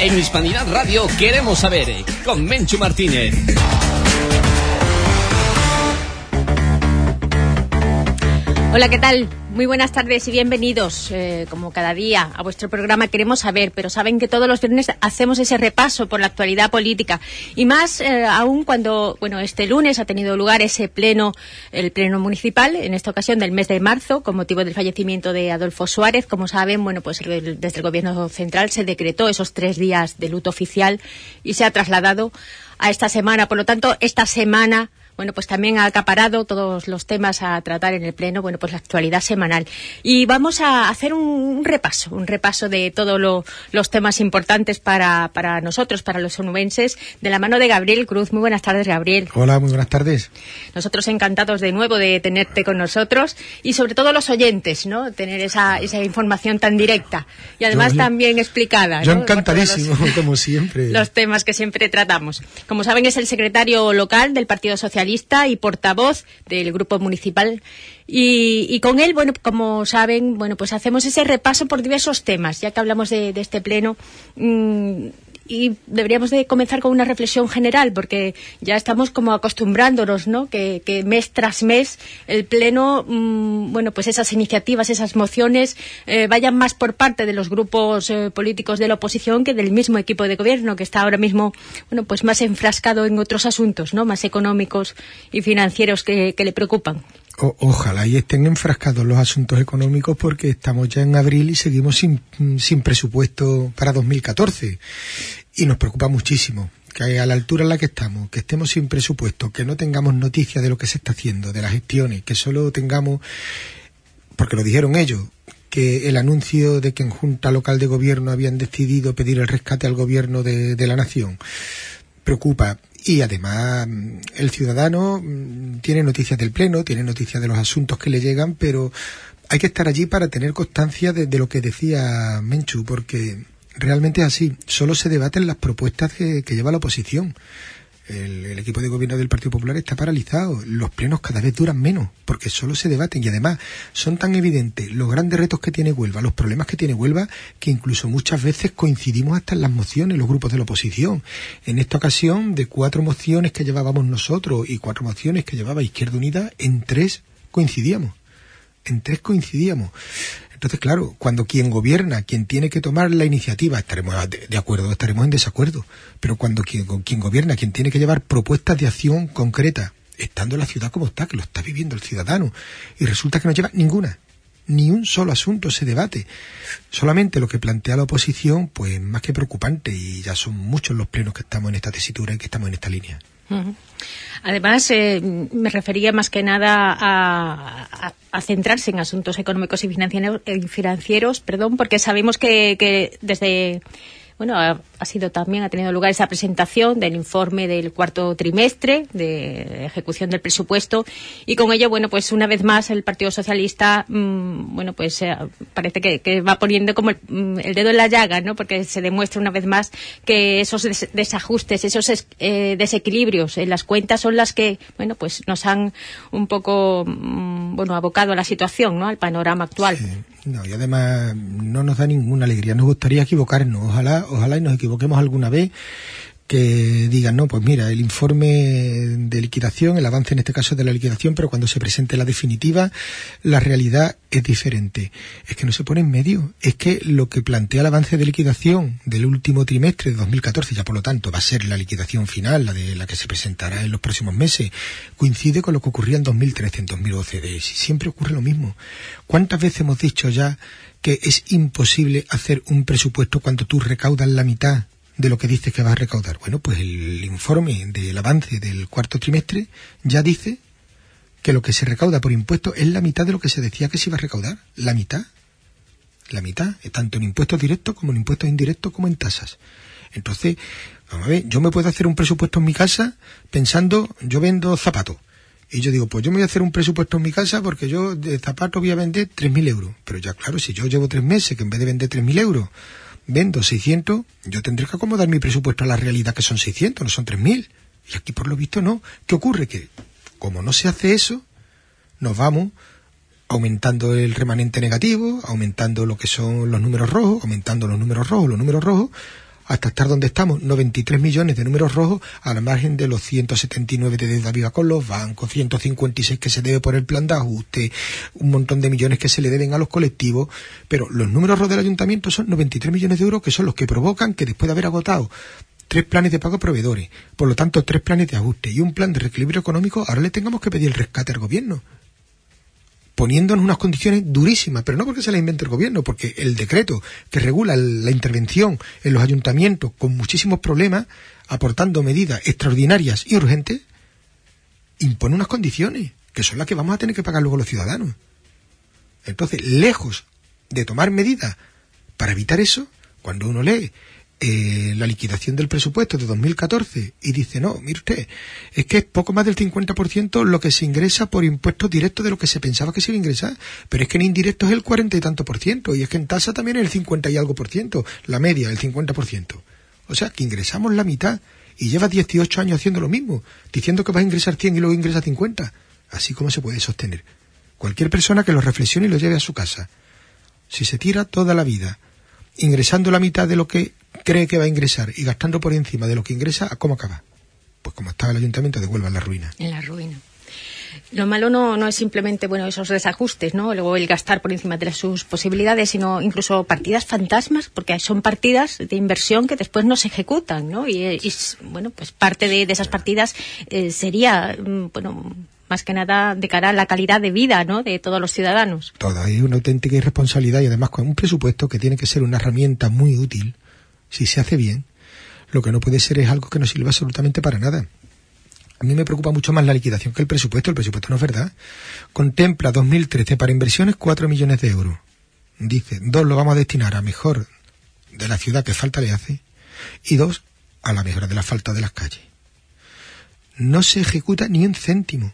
En Hispanidad Radio queremos saber, con Menchu Martínez. Hola, ¿qué tal? Muy buenas tardes y bienvenidos, como cada día, a vuestro programa Queremos Saber, pero saben que todos los viernes hacemos ese repaso por la actualidad política, y más aún cuando, este lunes ha tenido lugar ese el pleno municipal, en esta ocasión del mes de marzo, con motivo del fallecimiento de Adolfo Suárez. Como saben, desde el Gobierno Central se decretó esos 3 días de luto oficial y se ha trasladado a esta semana. Por lo tanto, esta semana también ha acaparado todos los temas a tratar en el Pleno, la actualidad semanal. Y vamos a hacer un repaso de todos los temas importantes para nosotros, para los onubenses, de la mano de Gabriel Cruz. Muy buenas tardes, Gabriel. Hola, muy buenas tardes. Nosotros encantados de nuevo de tenerte con nosotros, y sobre todo los oyentes, ¿no? Tener esa información tan directa y además también explicada, Yo ¿no? encantadísimo, como siempre. Los temas que siempre tratamos. Como saben, es el secretario local del Partido Socialista y portavoz del grupo municipal, y con él, como saben, hacemos ese repaso por diversos temas, ya que hablamos de este pleno. Y deberíamos de comenzar con una reflexión general, porque ya estamos como acostumbrándonos, ¿no? Que mes tras mes el Pleno, esas iniciativas, esas mociones vayan más por parte de los grupos políticos de la oposición que del mismo equipo de gobierno, que está ahora mismo, más enfrascado en otros asuntos, ¿no? Más económicos y financieros que le preocupan. Ojalá y estén enfrascados los asuntos económicos, porque estamos ya en abril y seguimos sin presupuesto para 2014. Y nos preocupa muchísimo que a la altura en la que estamos, que estemos sin presupuesto, que no tengamos noticia de lo que se está haciendo, de las gestiones, que solo tengamos, porque lo dijeron ellos, que el anuncio de que en Junta Local de Gobierno habían decidido pedir el rescate al Gobierno de la Nación. Preocupa. Y además el ciudadano tiene noticias del Pleno, tiene noticias de los asuntos que le llegan, pero hay que estar allí para tener constancia de lo que decía Menchu, porque realmente es así. Solo se debaten las propuestas que lleva la oposición. El equipo de gobierno del Partido Popular está paralizado. Los plenos cada vez duran menos, porque solo se debaten, y además son tan evidentes los grandes retos que tiene Huelva, los problemas que tiene Huelva, que incluso muchas veces coincidimos hasta en las mociones, los grupos de la oposición. En esta ocasión, de 4 mociones que llevábamos nosotros y 4 mociones que llevaba Izquierda Unida, en 3 coincidíamos. Entonces, claro, cuando quien gobierna, quien tiene que tomar la iniciativa, estaremos de acuerdo, estaremos en desacuerdo, pero cuando quien gobierna, quien tiene que llevar propuestas de acción concreta, estando la ciudad como está, que lo está viviendo el ciudadano, y resulta que no lleva ninguna, ni un solo asunto se debate, solamente lo que plantea la oposición, pues más que preocupante, y ya son muchos los plenos que estamos en esta tesitura y que estamos en esta línea. Además, me refería más que nada a centrarse en asuntos económicos y financieros, porque sabemos que desde... ha tenido lugar esa presentación del informe del 4º trimestre de ejecución del presupuesto, y con ello, una vez más el Partido Socialista, parece que va poniendo como el dedo en la llaga, ¿no? Porque se demuestra una vez más que esos desajustes, esos desequilibrios en las cuentas son las que, nos han un poco, abocado a la situación, ¿no? Al panorama actual. Sí. No, y además no nos da ninguna alegría. Nos gustaría equivocarnos. Ojalá y nos equivoquemos alguna vez, que digan, no, pues mira, el informe de liquidación, el avance en este caso de la liquidación, pero cuando se presente la definitiva, la realidad es diferente. Es que no se pone en medio. Es que lo que plantea el avance de liquidación del último trimestre de 2014, ya por lo tanto va a ser la liquidación final, la que se presentará en los próximos meses, coincide con lo que ocurría en 2013, en 2012. Siempre ocurre lo mismo. ¿Cuántas veces hemos dicho ya que es imposible hacer un presupuesto cuando tú recaudas la mitad de lo que dices que vas a recaudar? Bueno, pues el informe del avance del 4º trimestre ya dice que lo que se recauda por impuestos es la mitad de lo que se decía que se iba a recaudar. La mitad, tanto en impuestos directos como en impuestos indirectos como en tasas. Entonces, vamos a ver, yo me puedo hacer un presupuesto en mi casa pensando, yo vendo zapatos, y yo digo, pues yo me voy a hacer un presupuesto en mi casa porque yo de zapatos voy a vender 3.000 euros. Pero ya claro, si yo llevo 3 meses que en vez de vender 3.000 euros vendo 600, yo tendré que acomodar mi presupuesto a la realidad, que son 600, no son 3.000. Y aquí por lo visto no. ¿Qué ocurre? Que como no se hace eso, nos vamos aumentando el remanente negativo, aumentando lo que son los números rojos, hasta estar donde estamos, 93 millones de números rojos, a la margen de los 179 de deuda viva con los bancos, 156 que se debe por el plan de ajuste, un montón de millones que se le deben a los colectivos, pero los números rojos del ayuntamiento son 93 millones de euros, que son los que provocan que después de haber agotado 3 planes de pago a proveedores, por lo tanto 3 planes de ajuste y un plan de reequilibrio económico, ahora le tengamos que pedir el rescate al gobierno, poniéndonos unas condiciones durísimas, pero no porque se las invente el gobierno, porque el decreto que regula la intervención en los ayuntamientos con muchísimos problemas, aportando medidas extraordinarias y urgentes, impone unas condiciones que son las que vamos a tener que pagar luego los ciudadanos. Entonces, lejos de tomar medidas para evitar eso, cuando uno lee la liquidación del presupuesto de 2014 y dice, no, mire usted, es que es poco más del 50% lo que se ingresa por impuestos directos de lo que se pensaba que se iba a ingresar, pero es que en indirectos es el 40 y tanto %, y es que en tasa también es el 50 y algo %, la media, el 50%. O sea, que ingresamos la mitad y lleva 18 años haciendo lo mismo, diciendo que vas a ingresar 100 y luego ingresa 50. Así como se puede sostener. Cualquier persona que lo reflexione y lo lleve a su casa. Si se tira toda la vida ingresando la mitad de lo que cree que va a ingresar y gastando por encima de lo que ingresa, ¿cómo acaba? Pues como estaba el ayuntamiento de Huelva, en la ruina. En la ruina. Lo malo no es simplemente, bueno, esos desajustes, ¿no? Luego el gastar por encima de sus posibilidades, sino incluso partidas fantasmas, porque son partidas de inversión que después no se ejecutan, ¿no? Y bueno, pues parte de esas partidas sería, bueno, más que nada de cara a la calidad de vida, ¿no?, de todos los ciudadanos. Toda, hay una auténtica irresponsabilidad y además con un presupuesto que tiene que ser una herramienta muy útil, si se hace bien, lo que no puede ser es algo que no sirva absolutamente para nada. A mí me preocupa mucho más la liquidación que el presupuesto no es verdad. Contempla 2013 para inversiones 4 millones de euros. Dice, 2 lo vamos a destinar a mejor de la ciudad que falta le hace y 2 a la mejora del asfalto de las calles. No se ejecuta ni un céntimo.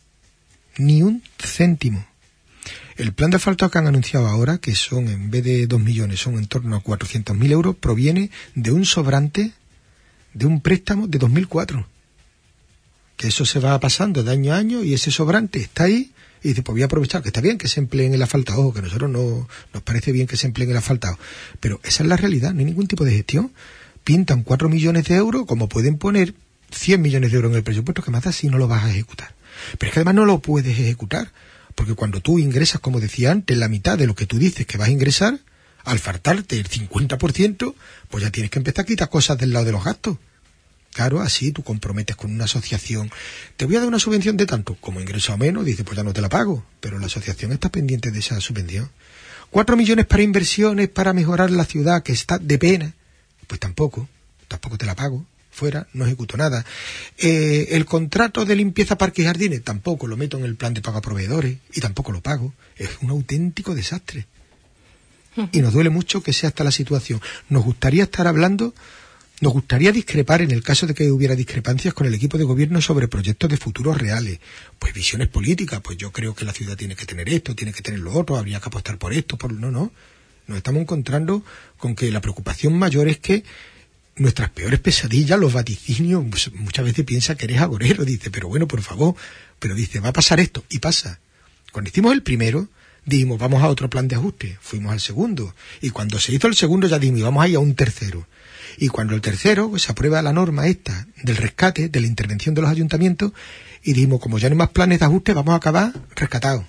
Ni un céntimo. El plan de asfalto que han anunciado ahora, que son, en vez de 2 millones, son en torno a 400.000 euros, proviene de un sobrante de un préstamo de 2004. Que eso se va pasando de año a año y ese sobrante está ahí y dice, pues voy a aprovechar, que está bien que se emplee en el asfaltado, ojo, que a nosotros no nos parece bien que se emplee en el asfaltado, pero esa es la realidad, no hay ningún tipo de gestión. Pintan 4 millones de euros, como pueden poner 100 millones de euros en el presupuesto, que más da si no lo vas a ejecutar. Pero es que además no lo puedes ejecutar, porque cuando tú ingresas, como decía antes, la mitad de lo que tú dices que vas a ingresar, al faltarte el 50%, pues ya tienes que empezar a quitar cosas del lado de los gastos. Claro, así tú comprometes con una asociación, te voy a dar una subvención de tanto, como ingreso a menos, dices, pues ya no te la pago, pero la asociación está pendiente de esa subvención. 4 millones para inversiones, para mejorar la ciudad, que está de pena, pues tampoco te la pago. Fuera, no ejecuto nada. El contrato de limpieza parques y jardines, tampoco lo meto en el plan de pago a proveedores y tampoco lo pago. Es un auténtico desastre. Y nos duele mucho que sea esta la situación. Nos gustaría estar hablando, nos gustaría discrepar en el caso de que hubiera discrepancias con el equipo de gobierno sobre proyectos de futuros reales. Pues visiones políticas, pues yo creo que la ciudad tiene que tener esto, tiene que tener lo otro, habría que apostar por esto, no. Nos estamos encontrando con que la preocupación mayor es que nuestras peores pesadillas, los vaticinios, pues muchas veces piensa que eres agorero, dice, pero bueno, por favor, pero dice, va a pasar esto, y pasa. Cuando hicimos el primero, dijimos, vamos a otro plan de ajuste, fuimos al segundo, y cuando se hizo el segundo ya dijimos, vamos a ir a un tercero. Y cuando el tercero, pues se aprueba la norma esta del rescate, de la intervención de los ayuntamientos, y dijimos, como ya no hay más planes de ajuste, vamos a acabar rescatados.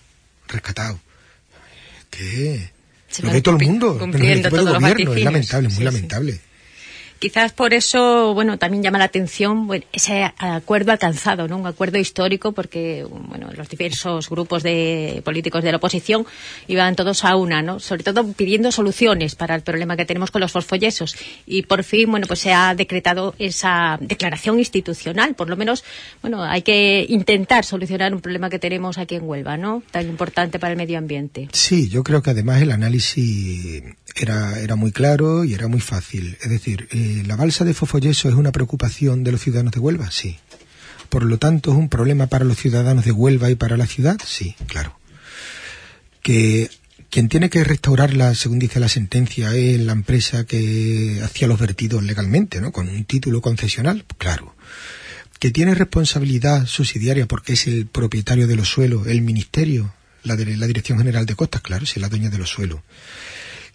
¿Qué? Lo ve todo el mundo, cumpliendo todos los gobierno, es lamentable, muy lamentable. Quizás por eso, bueno, también llama la atención ese acuerdo alcanzado, ¿no? Un acuerdo histórico, porque, bueno, los diversos grupos de políticos de la oposición iban todos a una, ¿no? Sobre todo pidiendo soluciones para el problema que tenemos con los fosfoyesos. Y por fin, bueno, pues se ha decretado esa declaración institucional. Por lo menos, bueno, hay que intentar solucionar un problema que tenemos aquí en Huelva, ¿no? Tan importante para el medio ambiente. Sí, yo creo que además el análisis era muy claro y era muy fácil. Es decir, ¿la balsa de fosfoyeso es una preocupación de los ciudadanos de Huelva? Sí. Por lo tanto, ¿es un problema para los ciudadanos de Huelva y para la ciudad? Sí, claro. ¿Que quien tiene que restaurarla, según dice la sentencia, es la empresa que hacía los vertidos legalmente, ¿no? Con un título concesional? Claro. ¿Que tiene responsabilidad subsidiaria porque es el propietario de los suelos, el ministerio, la Dirección General de Costas? Claro, si es la dueña de los suelos.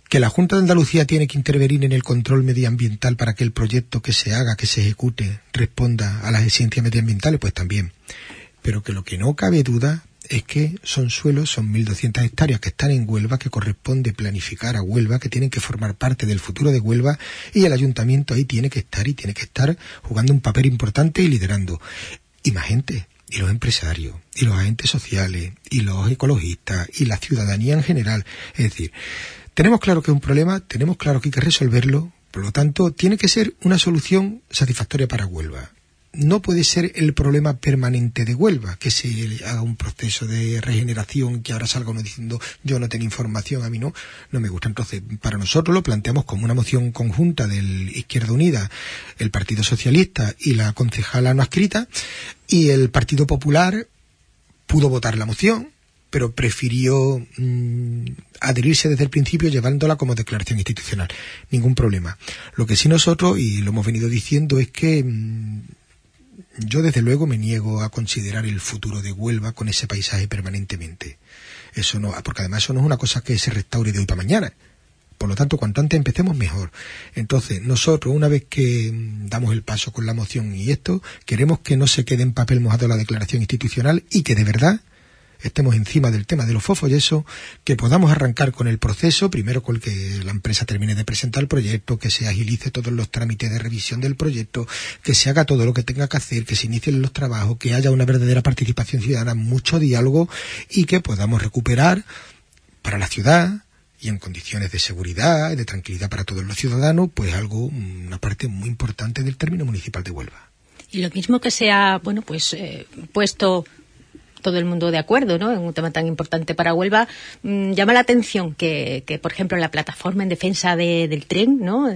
que la Junta de Andalucía tiene que intervenir en el control medioambiental para que el proyecto que se haga, que se ejecute, responda a las exigencias medioambientales, pues también. Pero que lo que no cabe duda es que son suelos, son 1.200 hectáreas que están en Huelva, que corresponde planificar a Huelva, que tienen que formar parte del futuro de Huelva, y el ayuntamiento ahí tiene que estar jugando un papel importante y liderando. Y más gente, y los empresarios, y los agentes sociales, y los ecologistas, y la ciudadanía en general. Es decir, tenemos claro que es un problema, tenemos claro que hay que resolverlo, por lo tanto, tiene que ser una solución satisfactoria para Huelva. No puede ser el problema permanente de Huelva, que se haga un proceso de regeneración, que ahora salga uno diciendo yo no tengo información, a mí no me gusta. Entonces, para nosotros lo planteamos como una moción conjunta del Izquierda Unida, el Partido Socialista y la concejala no adscrita, y el Partido Popular pudo votar la moción, pero prefirió adherirse desde el principio llevándola como declaración institucional. Ningún problema. Lo que sí nosotros, y lo hemos venido diciendo, es que yo desde luego me niego a considerar el futuro de Huelva con ese paisaje permanentemente. Eso no, porque además eso no es una cosa que se restaure de hoy para mañana. Por lo tanto, cuanto antes empecemos, mejor. Entonces, nosotros, una vez que damos el paso con la moción y esto, queremos que no se quede en papel mojado la declaración institucional y que de verdad estemos encima del tema de los fofos y eso, que podamos arrancar con el proceso, primero con que la empresa termine de presentar el proyecto, que se agilice todos los trámites de revisión del proyecto, que se haga todo lo que tenga que hacer, que se inicien los trabajos, que haya una verdadera participación ciudadana, mucho diálogo y que podamos recuperar para la ciudad y en condiciones de seguridad y de tranquilidad para todos los ciudadanos, pues algo, una parte muy importante del término municipal de Huelva. Y lo mismo que se ha, puesto todo el mundo de acuerdo, ¿no?, en un tema tan importante para Huelva, llama la atención que, por ejemplo, la plataforma en defensa del tren, ¿no?,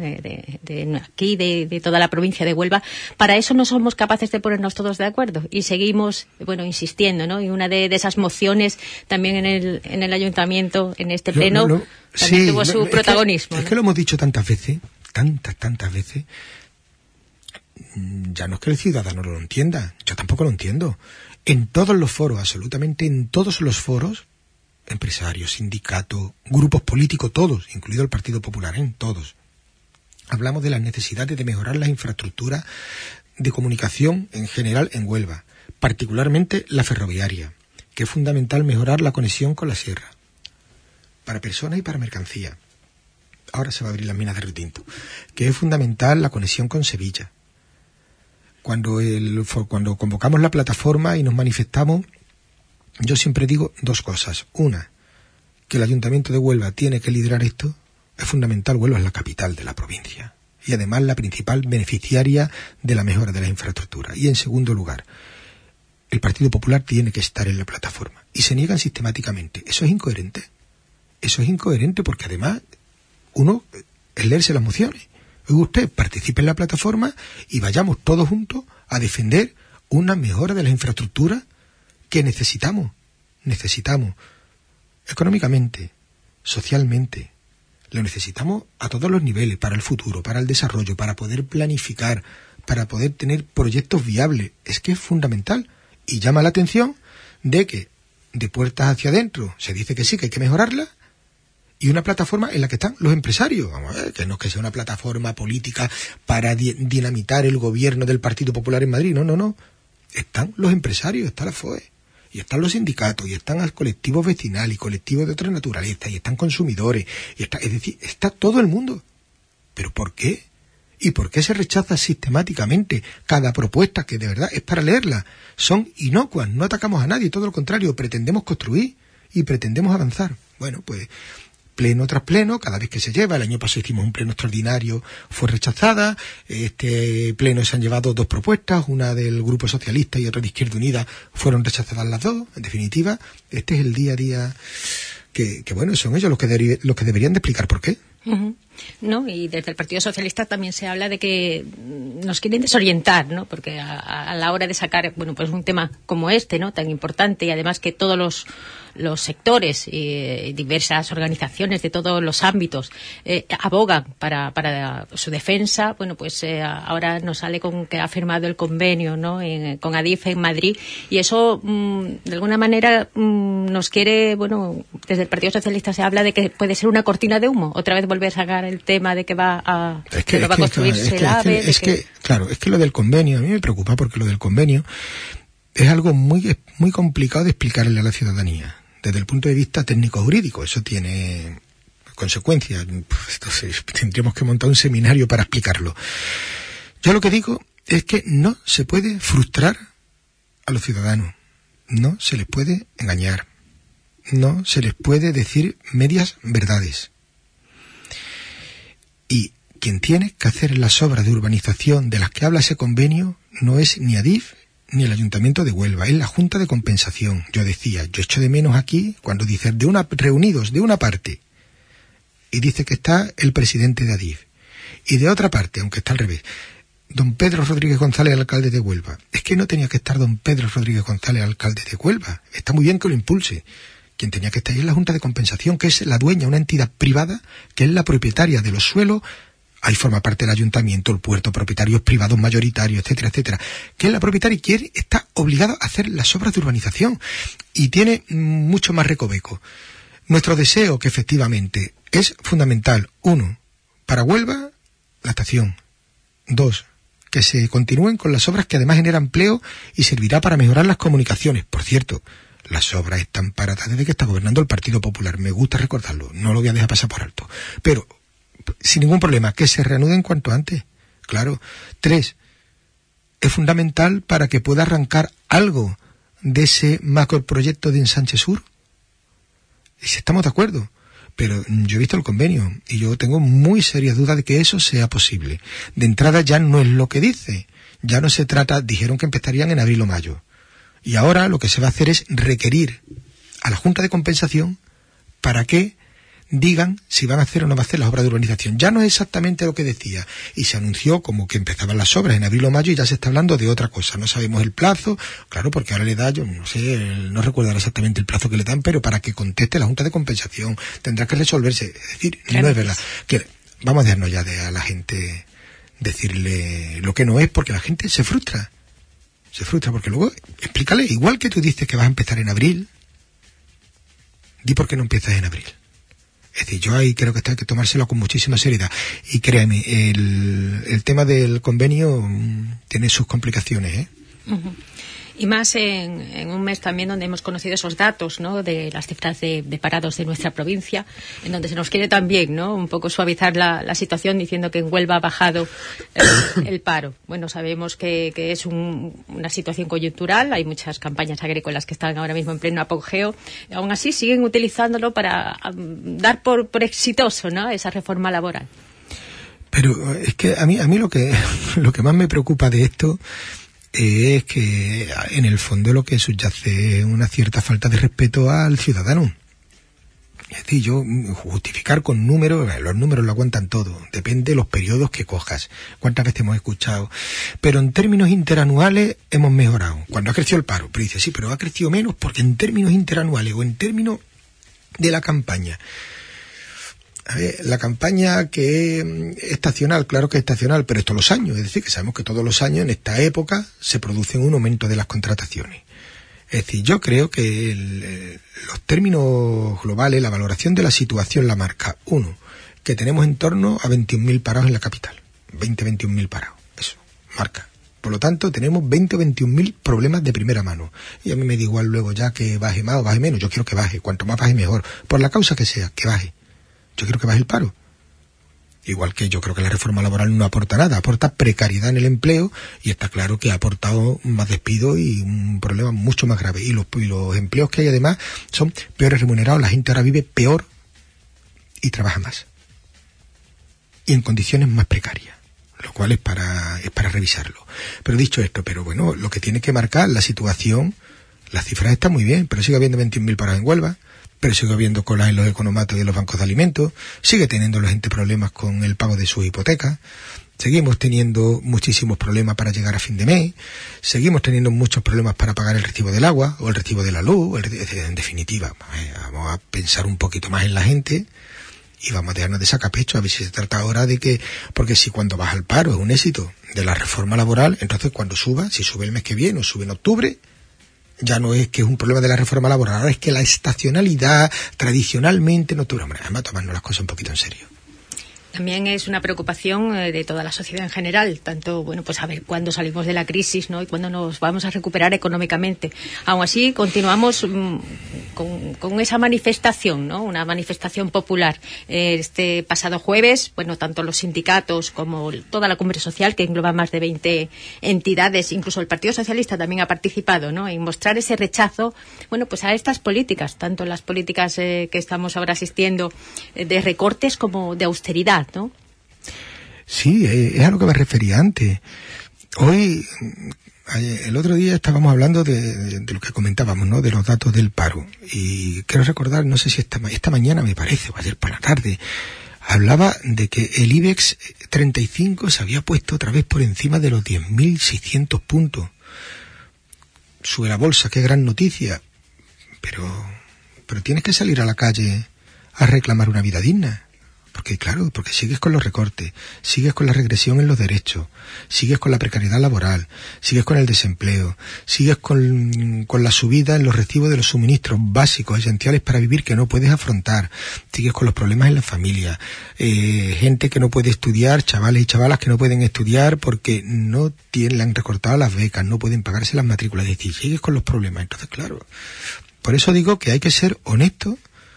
de toda la provincia de Huelva, para eso no somos capaces de ponernos todos de acuerdo y seguimos, insistiendo, ¿no? Y una de esas mociones también en el ayuntamiento, en este pleno, también tuvo su protagonismo. Es que lo hemos dicho tantas veces, tantas veces. Ya no es que el ciudadano no lo entienda, yo tampoco lo entiendo. En todos los foros, absolutamente en todos los foros, empresarios, sindicatos, grupos políticos, todos, incluido el Partido Popular, en todos, hablamos de las necesidades de mejorar las infraestructuras de comunicación en general en Huelva, particularmente la ferroviaria, que es fundamental mejorar la conexión con la sierra, para personas y para mercancía. Ahora se va a abrir las minas de Río Tinto, que es fundamental la conexión con Sevilla. Cuando convocamos la plataforma y nos manifestamos, yo siempre digo dos cosas. Una, que el Ayuntamiento de Huelva tiene que liderar esto. Es fundamental, Huelva es la capital de la provincia y además la principal beneficiaria de la mejora de las infraestructuras. Y en segundo lugar, el Partido Popular tiene que estar en la plataforma y se niegan sistemáticamente. Eso es incoherente. Eso es incoherente porque además uno es leerse las mociones. Usted participe en la plataforma y vayamos todos juntos a defender una mejora de las infraestructuras que necesitamos económicamente, socialmente. Lo necesitamos a todos los niveles, para el futuro, para el desarrollo, para poder planificar, para poder tener proyectos viables. Es que es fundamental y llama la atención de que de puertas hacia adentro se dice que sí, que hay que mejorarla, y una plataforma en la que están los empresarios. Vamos a ver, que no es que sea una plataforma política para dinamitar el gobierno del Partido Popular en Madrid. No. Están los empresarios, está la FOE, y están los sindicatos, y están los colectivos vecinales y colectivos de otra naturaleza, y están consumidores, es decir, está todo el mundo. ¿Pero por qué? ¿Y por qué se rechaza sistemáticamente cada propuesta que de verdad es para leerla? Son inocuas, no atacamos a nadie, todo lo contrario, pretendemos construir y pretendemos avanzar. Bueno, pues pleno tras pleno, cada vez que se lleva. El año pasado hicimos un pleno extraordinario, fue rechazada. Este pleno se han llevado dos propuestas, una del Grupo Socialista y otra de Izquierda Unida, fueron rechazadas las dos. En definitiva, este es el día a día que son ellos los que deberían de explicar por qué. Uh-huh. ¿no? Y desde el Partido Socialista también se habla de que nos quieren desorientar, ¿no? Porque a la hora de sacar, bueno, pues un tema como este, ¿no? Tan importante, y además que todos los sectores y diversas organizaciones de todos los ámbitos abogan para su defensa, bueno, pues ahora nos sale con que ha firmado el convenio, ¿no? Con Adif en Madrid, y eso de alguna manera nos quiere, bueno, desde el Partido Socialista se habla de que puede ser una cortina de humo, otra vez volver a sacar el tema de que va a construirse el AVE. Claro, es que lo del convenio a mí me preocupa, porque lo del convenio es algo muy complicado de explicarle a la ciudadanía desde el punto de vista técnico-jurídico. Eso tiene consecuencias. Entonces, tendríamos que montar un seminario para explicarlo. Yo lo que digo es que no se puede frustrar a los ciudadanos, no se les puede engañar, no se les puede decir medias verdades. Y quien tiene que hacer las obras de urbanización de las que habla ese convenio no es ni Adif ni el Ayuntamiento de Huelva, es la Junta de Compensación. Yo echo de menos aquí cuando dice reunidos de una parte y dice que está el presidente de Adif, y de otra parte, aunque está al revés, don Pedro Rodríguez González, alcalde de Huelva. Es que no tenía que estar don Pedro Rodríguez González, alcalde de Huelva. Está muy bien que lo impulse. Quien tenía que estar ahí es la Junta de Compensación, que es la dueña, una entidad privada, que es la propietaria de los suelos. Ahí forma parte el ayuntamiento, el puerto, propietarios privados mayoritarios, etcétera, etcétera. Que es la propietaria y está obligado a hacer las obras de urbanización. Y tiene mucho más recoveco. Nuestro deseo, que efectivamente es fundamental: 1, para Huelva, la estación. 2, que se continúen con las obras que además generan empleo y servirá para mejorar las comunicaciones. Por cierto, las obras están paradas desde que está gobernando el Partido Popular. Me gusta recordarlo, no lo voy a dejar pasar por alto. Pero sin ningún problema, que se reanuden cuanto antes. Claro. 3, es fundamental para que pueda arrancar algo de ese macroproyecto de Ensanche Sur. Y si estamos de acuerdo. Pero yo he visto el convenio y yo tengo muy serias dudas de que eso sea posible. De entrada ya no es lo que dice. Ya no se trata, dijeron que empezarían en abril o mayo. Y ahora lo que se va a hacer es requerir a la Junta de Compensación para que digan si van a hacer o no van a hacer las obras de urbanización. Ya no es exactamente lo que decía, y se anunció como que empezaban las obras en abril o mayo, y ya se está hablando de otra cosa. No sabemos el plazo, claro, porque ahora le da, yo no sé, no recuerdo exactamente el plazo que le dan, pero para que conteste la Junta de Compensación tendrá que resolverse. Es decir, no es verdad. Que vamos a dejarnos ya de a la gente decirle lo que no es, porque la gente se frustra, porque luego explícale, igual que tú dices que vas a empezar en abril, di por qué no empiezas en abril. Es decir, yo ahí creo que hay que tomárselo con muchísima seriedad. Y créame, el tema del convenio tiene sus complicaciones, ¿eh? Uh-huh. Y más en un mes también donde hemos conocido esos datos, ¿no?, de las cifras de parados de nuestra provincia, en donde se nos quiere también, ¿no?, un poco suavizar la situación diciendo que en Huelva ha bajado el paro. Bueno, sabemos que es una situación coyuntural, hay muchas campañas agrícolas que están ahora mismo en pleno apogeo, aún así siguen utilizándolo para dar por exitoso, ¿no?, esa reforma laboral. Pero es que a mí lo que más me preocupa de esto es que en el fondo lo que subyace es una cierta falta de respeto al ciudadano. Es decir, yo justificar con números, los números lo aguantan todo, depende de los periodos que cojas, cuántas veces hemos escuchado, pero en términos interanuales hemos mejorado. Cuando ha crecido el paro, pero dice, sí, pero ha crecido menos porque en términos interanuales o en términos de la campaña. A ver, la campaña que es estacional, claro que es estacional, pero es todos los años. Es decir, que sabemos que todos los años en esta época se produce un aumento de las contrataciones. Es decir, yo creo que los términos globales, la valoración de la situación la marca. 1, que tenemos en torno a 21.000 parados en la capital. 21.000 parados. Eso, marca. Por lo tanto, tenemos 20 o 21.000 problemas de primera mano. Y a mí me da igual luego ya que baje más o baje menos. Yo quiero que baje. Cuanto más baje, mejor. Por la causa que sea, que baje. Yo quiero que baje el paro. Igual que yo creo que la reforma laboral no aporta nada, aporta precariedad en el empleo, y está claro que ha aportado más despido y un problema mucho más grave. Y los empleos que hay además son peores remunerados, la gente ahora vive peor y trabaja más. Y en condiciones más precarias, lo cual es para revisarlo. Pero dicho esto, pero bueno, lo que tiene que marcar la situación, las cifras están muy bien, pero sigue habiendo 21.000 parados en Huelva. pero sigue habiendo colas en los economatos y en los bancos de alimentos, sigue teniendo la gente problemas con el pago de sus hipotecas, seguimos teniendo muchísimos problemas para llegar a fin de mes, seguimos teniendo muchos problemas para pagar el recibo del agua o el recibo de la luz, en definitiva, vamos a pensar un poquito más en la gente y vamos a dejarnos de sacar pecho, a ver si se trata ahora de que, porque si cuando vas al paro es un éxito de la reforma laboral, entonces cuando suba, si sube el mes que viene o sube en octubre, ya no es que es un problema de la reforma laboral, ahora es que la estacionalidad tradicionalmente en octubre, hombre, vamos a tomarnos las cosas un poquito en serio. También es una preocupación de toda la sociedad en general, tanto, bueno, pues a ver cuándo salimos de la crisis, ¿no? Y cuándo nos vamos a recuperar económicamente. Aún así, continuamos con esa manifestación, ¿no? Una manifestación popular. Este pasado jueves, bueno, tanto los sindicatos como toda la cumbre social, que engloba más de 20 entidades, incluso el Partido Socialista también ha participado, ¿no? En mostrar ese rechazo, bueno, pues a estas políticas, tanto las políticas que estamos ahora asistiendo de recortes como de austeridad, ¿no? Sí, es a lo que me refería antes. Hoy, el otro día estábamos hablando de lo que comentábamos, ¿no? De los datos del paro. Y quiero recordar, no sé si esta mañana me parece, o ayer por la tarde, hablaba de que el IBEX 35 se había puesto otra vez por encima de los 10.600 puntos. Sube la bolsa, qué gran noticia. Pero tienes que salir a la calle a reclamar una vida digna. Porque claro, porque sigues con los recortes, sigues con la regresión en los derechos, sigues con la precariedad laboral, sigues con el desempleo, sigues con la subida en los recibos de los suministros básicos, esenciales para vivir que no puedes afrontar, sigues con los problemas en la familia, gente que no puede estudiar, chavales y chavalas que no pueden estudiar porque le han recortado las becas, no pueden pagarse las matrículas, es decir, sigues con los problemas. Entonces, claro, por eso digo que hay que ser honestos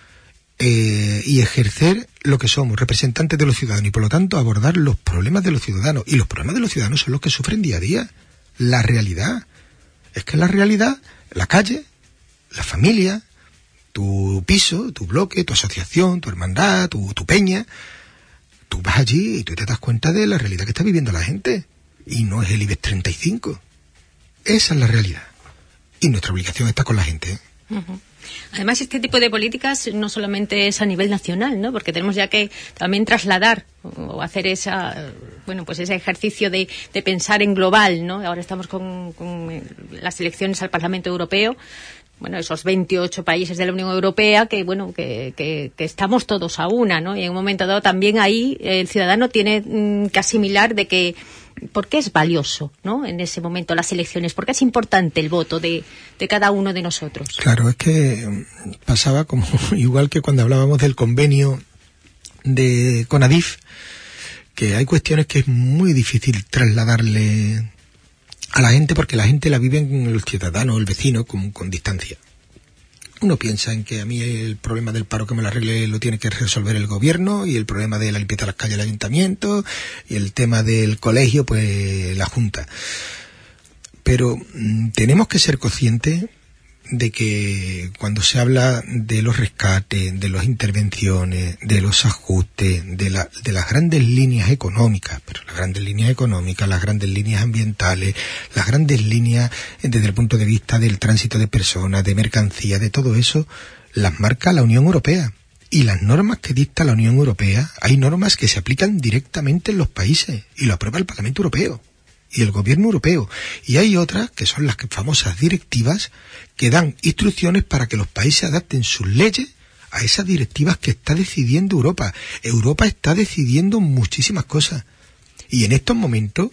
y ejercer lo que somos, representantes de los ciudadanos, y por lo tanto abordar los problemas de los ciudadanos. Y los problemas de los ciudadanos son los que sufren día a día. La realidad. Es que la realidad, la calle, la familia, tu piso, tu bloque, tu asociación, tu hermandad, tu peña, tú vas allí y tú te das cuenta de la realidad que está viviendo la gente. Y no es el IBEX 35. Esa es la realidad. Y nuestra obligación está con la gente, ¿eh? Uh-huh. Además, este tipo de políticas no solamente es a nivel nacional, ¿no? Porque tenemos ya que también trasladar o hacer ese ejercicio de pensar en global, ¿no? Ahora estamos con las elecciones al Parlamento Europeo. Bueno, esos 28 países de la Unión Europea que estamos todos a una, ¿no? Y en un momento dado también ahí el ciudadano tiene que asimilar de que por qué es valioso, ¿no? En ese momento las elecciones, por qué es importante el voto de cada uno de nosotros. Claro, es que pasaba como igual que cuando hablábamos del convenio con Adif, que hay cuestiones que es muy difícil trasladarle a la gente porque la gente la vive en el ciudadano, el vecino, con distancia. Uno piensa en que a mí el problema del paro que me lo arregle lo tiene que resolver el gobierno, y el problema de la limpieza de las calles el ayuntamiento, y el tema del colegio pues la Junta. Pero tenemos que ser conscientes de que cuando se habla de los rescates, de las intervenciones, de los ajustes, de las grandes líneas económicas, pero las grandes líneas económicas, las grandes líneas ambientales, las grandes líneas desde el punto de vista del tránsito de personas, de mercancías, de todo eso, las marca la Unión Europea. Y las normas que dicta la Unión Europea, hay normas que se aplican directamente en los países y lo aprueba el Parlamento Europeo y el Gobierno Europeo. Y hay otras, que son las famosas directivas, que dan instrucciones para que los países adapten sus leyes a esas directivas que está decidiendo Europa. Europa está decidiendo muchísimas cosas. Y en estos momentos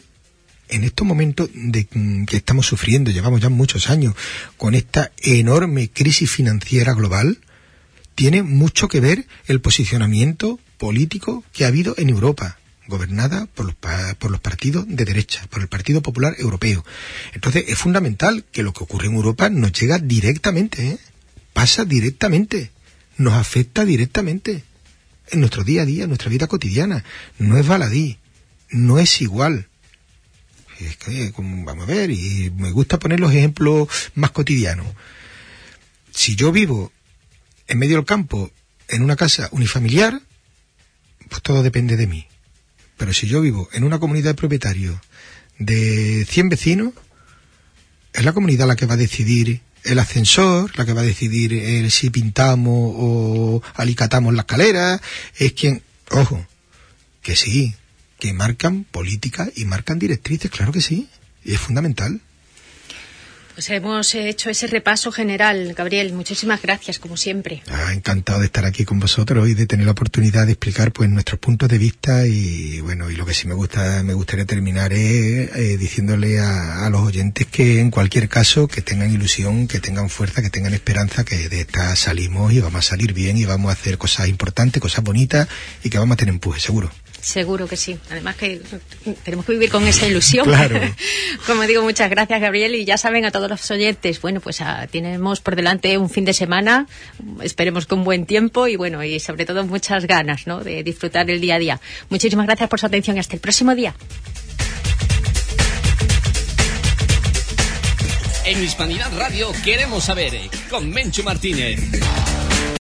que estamos sufriendo, llevamos ya muchos años, con esta enorme crisis financiera global, tiene mucho que ver el posicionamiento político que ha habido en Europa, gobernada por los partidos de derecha, por el Partido Popular Europeo. Entonces es fundamental que lo que ocurre en Europa nos llega directamente, ¿eh? Pasa directamente, nos afecta directamente en nuestro día a día, en nuestra vida cotidiana. No es baladí, no es igual. Es que, vamos a ver, y me gusta poner los ejemplos más cotidianos. Si yo vivo en medio del campo, en una casa unifamiliar, pues todo depende de mí. Pero si yo vivo en una comunidad de propietarios de 100 vecinos, es la comunidad la que va a decidir el ascensor, la que va a decidir si pintamos o alicatamos la escalera, es quien, ojo, que sí, que marcan política y marcan directrices, claro que sí, y es fundamental. Pues hemos hecho ese repaso general, Gabriel. Muchísimas gracias, como siempre. Encantado de estar aquí con vosotros y de tener la oportunidad de explicar pues nuestros puntos de vista y bueno, y lo que sí me gustaría terminar es diciéndole a los oyentes que en cualquier caso que tengan ilusión, que tengan fuerza, que tengan esperanza, que de esta salimos y vamos a salir bien y vamos a hacer cosas importantes, cosas bonitas y que vamos a tener empuje, seguro. Seguro que sí. Además que tenemos que vivir con esa ilusión. Claro. Como digo, muchas gracias, Gabriel. Y ya saben a todos los oyentes, bueno, pues tenemos por delante un fin de semana, esperemos que un buen tiempo y bueno, y sobre todo muchas ganas, ¿no?, de disfrutar el día a día. Muchísimas gracias por su atención y hasta el próximo día. En Hispanidad Radio queremos saber, con Menchu Martínez.